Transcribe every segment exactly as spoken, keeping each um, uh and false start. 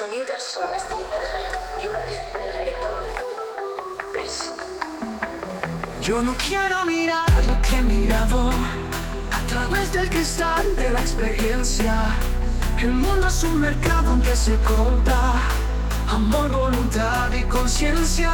sonidos son y una Yo no quiero mirar lo que he mirado a través del cristal de la experiencia. El mundo es un mercado en que se compra amor, voluntad y conciencia.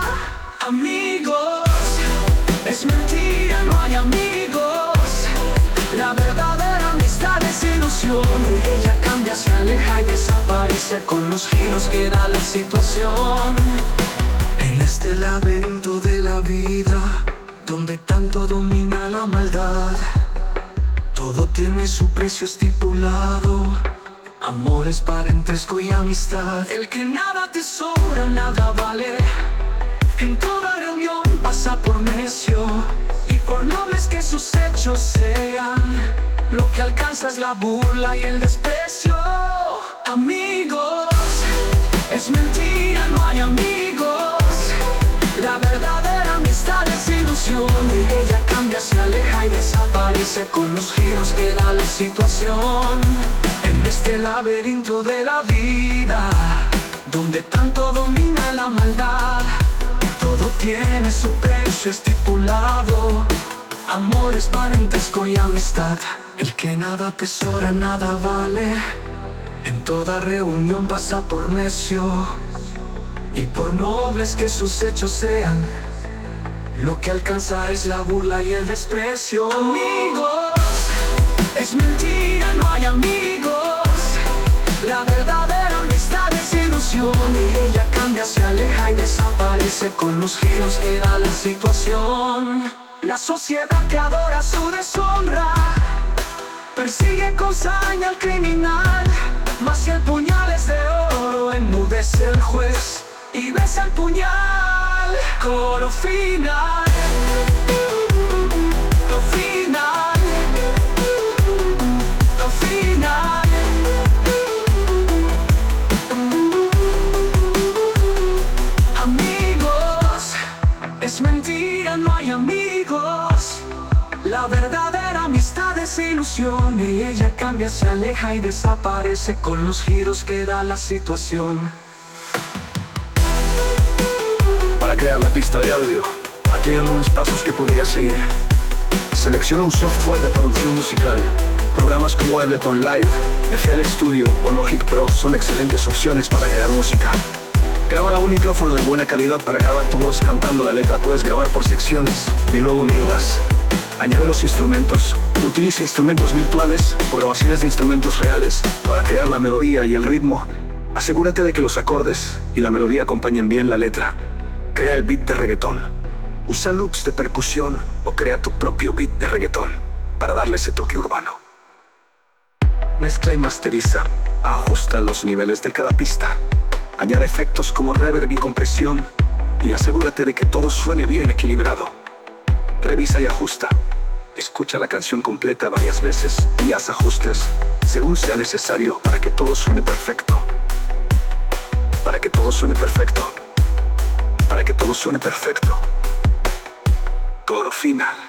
Amigos, es mentira, no hay amigos. La verdadera amistad es ilusión. Ella cambia, se aleja y desaparece con los giros que da la situación. En este laberinto de la vida, donde tanto domina la maldad, todo tiene su precio estipulado: amores, parentesco y amistad. El que nada te sobra, nada vale. En toda reunión pasa por necio, y por nobles que sus hechos sean, lo que alcanza es la burla y el desprecio. Amigos, es mentira, no hay amigos. La verdadera amistad es ilusión. Y ella cambia, se aleja y desaparece con los giros que da la situación. En este laberinto de la vida, donde tanto domina la maldad, todo tiene su precio estipulado: amores, parentesco y amistad. El que nada atesora, nada vale. En toda reunión pasa por necio, y por nobles que sus hechos sean, lo que alcanza es la burla y el desprecio. Amigos, es mentira, no hay amigos. La verdadera amistad es ilusión. Y ella cambia, se aleja y desaparece con los giros que da la situación. La sociedad que adora su deshonra persigue con saña al criminal. Mas si el puñal es de oro, enmudece el juez y besa el puñal. Coro final, lo final, lo final. Amigos, es mentira, no hay amigos. La verdadera amistad es ilusión. Y ella cambia, se aleja y desaparece con los giros que da la situación. Para crear la pista de audio, aquí hay algunos pasos que podrías seguir. Selecciona un software de producción musical. Programas como Ableton Live, F L Studio o Logic Pro son excelentes opciones para crear música. Graba un micrófono de buena calidad para grabar tu voz cantando la letra. Puedes grabar por secciones y luego unirlas. Añade los instrumentos. Utiliza instrumentos virtuales o grabaciones de instrumentos reales para crear la melodía y el ritmo. Asegúrate de que los acordes y la melodía acompañen bien la letra. Crea el beat de reggaetón. Usa loops de percusión o crea tu propio beat de reggaetón para darle ese toque urbano. Mezcla y masteriza. Ajusta los niveles de cada pista. Añade efectos como reverb y compresión, y asegúrate de que todo suene bien equilibrado. Revisa y ajusta. Escucha la canción completa varias veces y haz ajustes según sea necesario para que todo suene perfecto. Para que todo suene perfecto. Para que todo suene perfecto. Coro final.